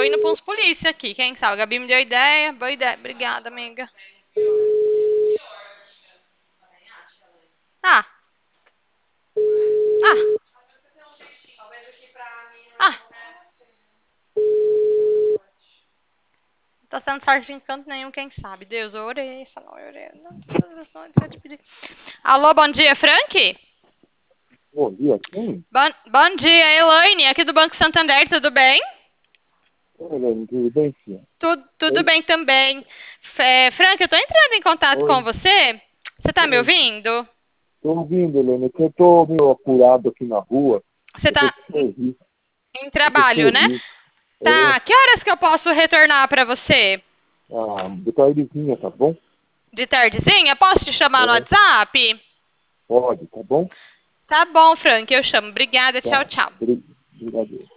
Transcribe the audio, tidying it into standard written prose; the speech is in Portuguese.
indo pra uns polícia aqui, quem sabe? A Gabi me deu ideia, boa ideia. Obrigada, amiga. Ah. Ah. Ah. Não tá sendo certo em canto nenhum, quem sabe? Deus, eu orei, falou, eu orei. Não, todas as noites eu te pedi. Alô, bom dia, Frank? Bom dia, quem? Bom dia, Elaine, aqui do Banco Santander, tudo bem? Oi, Helene, tudo bem, filha? Tudo Oi? bem também. Frank, eu tô entrando em contato com Oi? você. Você tá me Oi? ouvindo? Tô ouvindo, Helene, que eu tô meio apurado aqui na rua. Você Eu tô tá de serviço. em Eu tô de trabalho, né? serviço. É, Tá, que horas que eu posso retornar pra você? de tardezinha, tá bom? De tardezinha? Posso te chamar no É, WhatsApp? pode, tá bom? Tá bom, Frank, eu chamo. Obrigada, tchau, Tá. tchau. Obrigado.